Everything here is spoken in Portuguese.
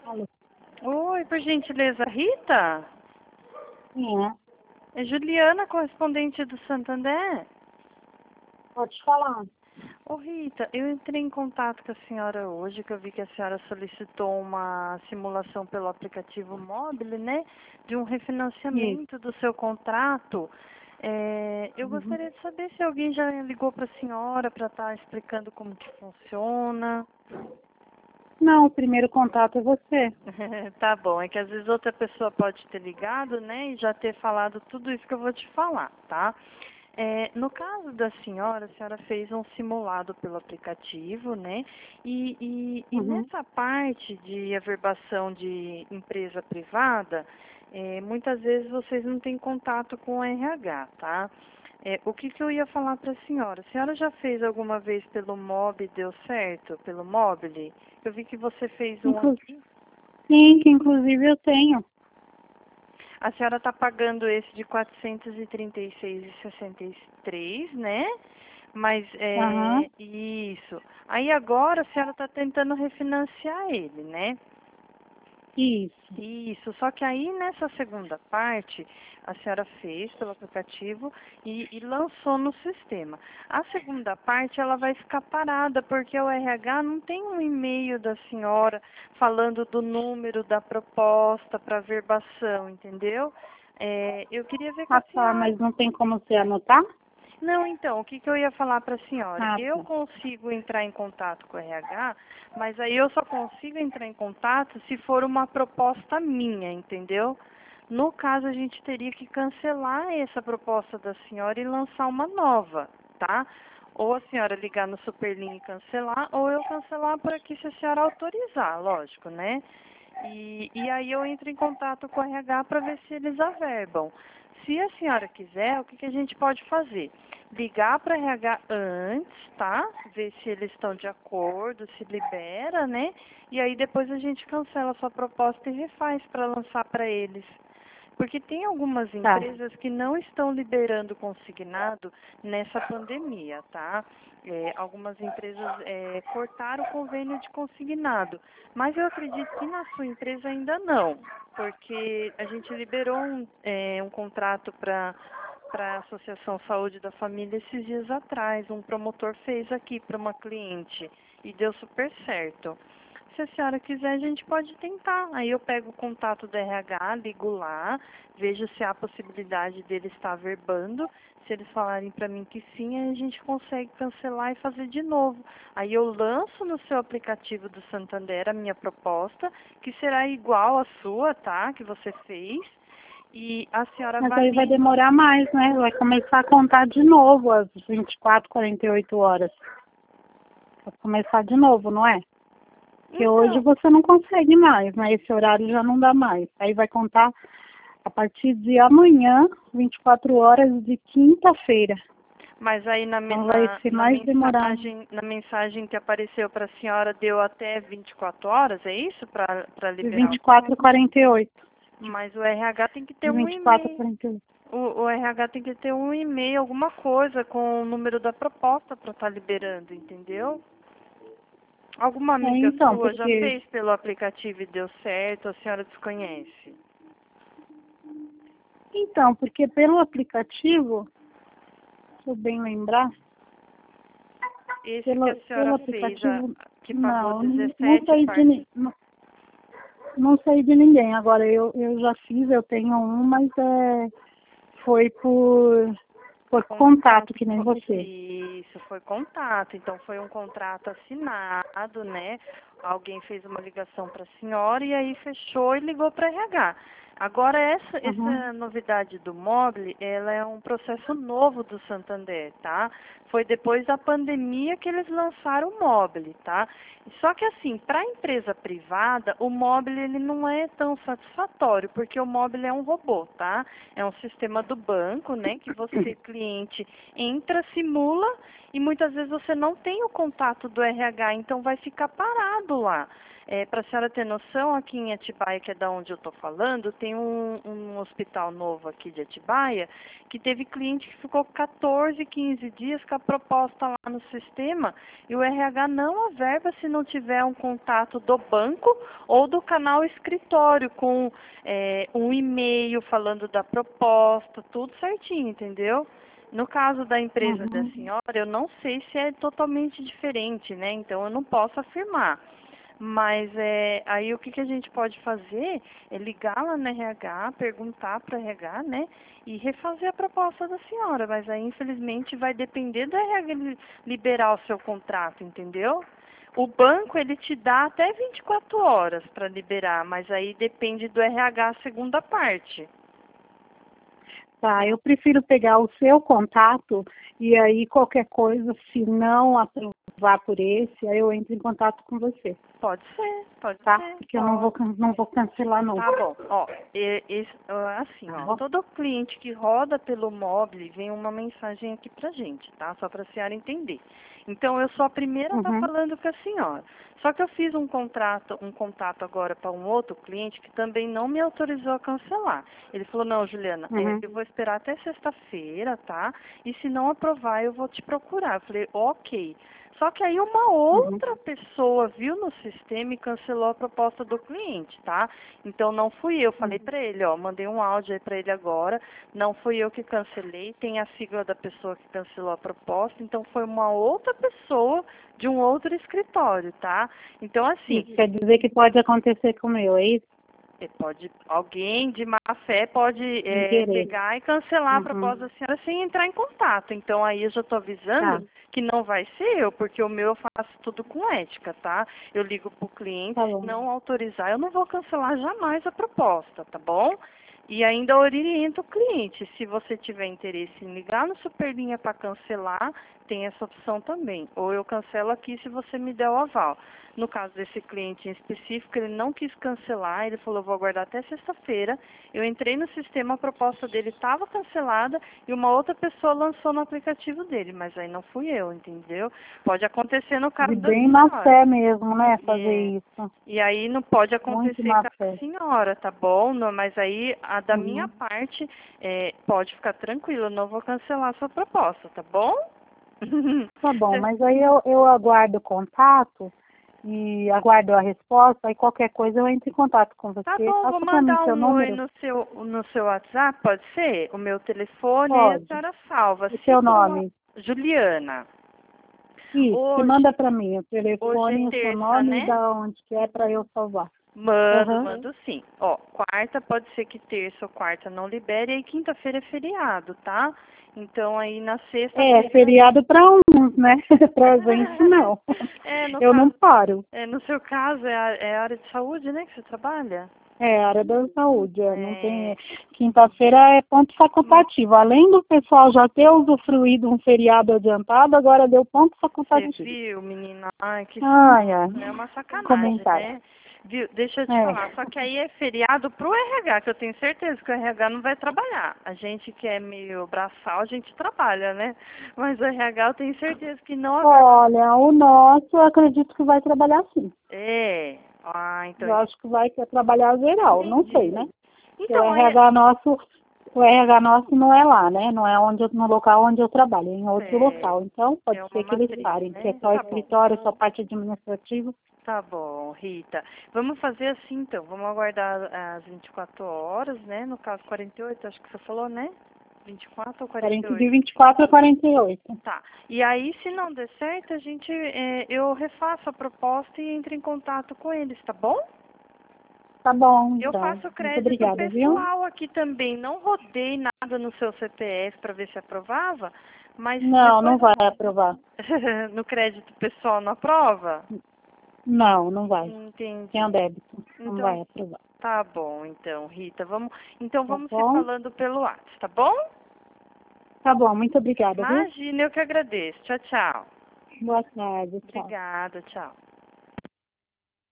Alô? Oi, por gentileza, Rita? Sim, é. É Juliana, correspondente do Santander. Pode falar. Ô Rita, eu entrei em contato com a senhora hoje, que eu vi que a senhora solicitou uma simulação pelo aplicativo móvel, né? De um Isso. refinanciamento do seu contrato. Eu Uhum. gostaria de saber se alguém já ligou para a senhora para estar explicando como que funciona. Não, o primeiro contato é você. Tá bom, é que às vezes outra pessoa pode ter ligado, né, e já ter falado tudo isso que eu vou te falar, tá? No caso da senhora, a senhora fez um simulado pelo aplicativo, né? E Uhum. nessa parte de averbação de empresa privada, muitas vezes vocês não têm contato com o RH, tá? O que que eu ia falar para a senhora? A senhora já fez alguma vez pelo Mob e deu certo? Pelo Mobile? Eu vi que você fez um Inclu aqui. Sim, que inclusive eu tenho. A senhora está pagando esse de 436,63, né? Mas Aham. isso. Aí agora a senhora está tentando refinanciar ele, né? Isso. Isso. Só que aí nessa segunda parte a senhora fez pelo aplicativo e lançou no sistema. A segunda parte ela vai ficar parada porque o RH não tem um e-mail da senhora falando do número da proposta para verbação, entendeu? Eu queria ver com a Ah, tá, senhora. mas não tem como você anotar? Não, então, o que que eu ia falar para a senhora? Ah, Eu tá. consigo entrar em contato com o RH, mas aí eu só consigo entrar em contato se for uma proposta minha, entendeu? No caso, a gente teria que cancelar essa proposta da senhora e lançar uma nova, tá? Ou a senhora ligar no Superlinha e cancelar, ou eu cancelar por aqui se a senhora autorizar, lógico, né? E aí eu entro em contato com o RH para ver se eles averbam. Se a senhora quiser, o que que a gente pode fazer? Ligar para RH antes, tá? Ver se eles estão de acordo, se libera, né? E aí depois a gente cancela a sua proposta e refaz para lançar para eles. Porque tem algumas Tá. empresas que não estão liberando consignado nessa pandemia, tá? Algumas empresas cortaram o convênio de consignado, mas eu acredito que na sua empresa ainda não, porque a gente liberou um contrato para a Associação Saúde da Família esses dias atrás. Um promotor fez aqui para uma cliente e deu super certo. Se a senhora quiser, a gente pode tentar. Aí eu pego o contato do RH, ligo lá, vejo se há possibilidade dele estar verbando. Se eles falarem para mim que sim, aí a gente consegue cancelar e fazer de novo. Aí eu lanço no seu aplicativo do Santander a minha proposta, que será igual à sua, tá? Que você fez. E a senhora Mas aí vai valida. demorar mais, né? Vai começar a contar de novo às 24, 48 horas. Vai começar de novo, não é? Porque hoje Então, você não consegue mais, né? Esse horário já não dá mais. Aí vai contar a partir de amanhã, 24 horas de quinta-feira. mas aí Então vai ser mais demorado. na mensagem que apareceu para a senhora deu até 24 horas, é isso? Para De liberar? 24 a 48. Mas o RH tem que ter De um 24 a e-mail. 48. O RH tem que ter um e-mail, alguma coisa com o número da proposta para estar liberando, entendeu? Alguma amiga Então, sua já porque... fez pelo aplicativo e deu certo, a senhora desconhece? Então, porque pelo aplicativo, se eu bem lembrar, Esse que a pelo senhora fez, aplicativo, que pagou não, não 17 sei de, não, não sei de ninguém. Agora, eu já fiz, eu tenho um, mas foi por contato, que nem você. Isso, foi contato. Então, foi um contrato assinado, né? Alguém fez uma ligação para a senhora e aí fechou e ligou para RH. Agora, Uhum. essa novidade do Mobile, ela é um processo novo do Santander, tá? Foi depois da pandemia que eles lançaram o Mobile, tá? Só que assim, para a empresa privada, o Mobile ele não é tão satisfatório, porque o Mobile é um robô, tá? É um sistema do banco, né, que você, cliente, entra, simula e muitas vezes você não tem o contato do RH, então vai ficar parado tudo lá. Para a senhora ter noção, aqui em Atibaia, que é da onde eu estou falando, tem um hospital novo aqui de Atibaia, que teve cliente que ficou 14, 15 dias com a proposta lá no sistema, e o RH não averba se não tiver um contato do banco ou do canal escritório, com um e-mail falando da proposta, tudo certinho, entendeu? No caso da empresa da senhora, eu não sei se é totalmente diferente, né? Então eu não posso afirmar. Mas aí o que a gente pode fazer é ligar lá na RH, perguntar para a RH, né? E refazer a proposta da senhora. Mas aí, infelizmente, vai depender da RH liberar o seu contrato, entendeu? O banco, ele te dá até 24 horas para liberar, mas aí depende do RH segunda parte. Tá, eu prefiro pegar o seu contato e aí qualquer coisa, se não aprovar por esse, aí eu entro em contato com você. Pode ser. Tá? Porque eu não vou cancelar não. Tá bom. Ó, assim, ó, todo cliente que roda pelo Mobile vem uma mensagem aqui pra gente, tá? Só pra senhora entender. Então, eu sou a primeira a estar falando com a senhora. Só que eu fiz um contato agora para um outro cliente que também não me autorizou a cancelar. Ele falou, não, Juliana, eu vou esperar até sexta-feira, tá? E se não aprovar, eu vou te procurar. Eu falei, ok. Só que aí uma outra pessoa viu no sistema e cancelou a proposta do cliente, tá? Então não fui eu, falei pra ele, ó, mandei um áudio aí pra ele agora, não fui eu que cancelei, tem a sigla da pessoa que cancelou a proposta, então foi uma outra pessoa de um outro escritório, tá? Então assim... Isso quer dizer que pode acontecer com o meu, é isso? Alguém de má fé pode pegar e cancelar a proposta da senhora sem entrar em contato. Então, aí eu já estou avisando que não vai ser eu, porque o meu eu faço tudo com ética, tá? Eu ligo para o cliente, se não autorizar, eu não vou cancelar jamais a proposta, tá bom? E ainda oriento o cliente, se você tiver interesse em ligar no Superlinha para cancelar, tem essa opção também. Ou eu cancelo aqui se você me der o aval. No caso desse cliente em específico, ele não quis cancelar, ele falou, vou aguardar até sexta-feira. Eu entrei no sistema, a proposta dele estava cancelada e uma outra pessoa lançou no aplicativo dele, mas aí não fui eu, entendeu? Pode acontecer no caso da senhora. Bem má fé mesmo, né, fazer isso. E aí não pode acontecer com a senhora, tá bom? Não, mas aí, da minha parte, pode ficar tranquila, eu não vou cancelar a sua proposta, tá bom? Tá bom, mas aí eu aguardo o contato e aguardo a resposta, aí qualquer coisa eu entro em contato com você. Tá bom, vou mandar um oi no seu WhatsApp, pode ser? O meu telefone e a senhora salva. O seu nome? Juliana. Isso, você manda para mim o telefone, o seu nome e da onde que é para eu salvar. Mando sim. Ó, quarta pode ser que terça ou quarta não libere, e aí quinta-feira é feriado, tá? Então aí na sexta... É feriado para uns, né? Pra gente não. Eu não paro. No seu caso é a área de saúde, né, que você trabalha? É, área da saúde, não tem... Quinta-feira é ponto facultativo. Além do pessoal já ter usufruído um feriado adiantado, agora deu ponto facultativo. Você viu, menina? Ai, que é uma sacanagem, né? Viu? Deixa eu te falar, só que aí é feriado pro RH, que eu tenho certeza que o RH não vai trabalhar. A gente que é meio braçal, a gente trabalha, né? Mas o RH eu tenho certeza que não... Olha, o nosso eu acredito que vai trabalhar sim. Então... Eu acho que vai trabalhar geral, não sei, né? Então, o RH nosso não é lá, né? Não é no local onde eu trabalho, é em outro local. Então, pode ser que eles parem, que é só escritório, só parte administrativa. Tá bom, Rita. Vamos fazer assim, então. Vamos aguardar as 24 horas, né? No caso, 48, acho que você falou, né? 24 ou 48? De 24 a 48. Tá. E aí, se não der certo, eu refaço a proposta e entro em contato com eles, tá bom? Tá bom, então. Eu faço crédito pessoal aqui também. Não rodei nada no seu CPF para ver se aprovava, mas... Não vai aprovar. No crédito pessoal não aprova? Não vai. Entendi. Tem um débito. Não vai aprovar. Tá bom, então, Rita. Vamos se falando pelo WhatsApp, tá bom? Tá bom, muito obrigada. Imagina, eu que agradeço. Tchau, tchau. Boa tarde, tchau. Obrigada, tchau.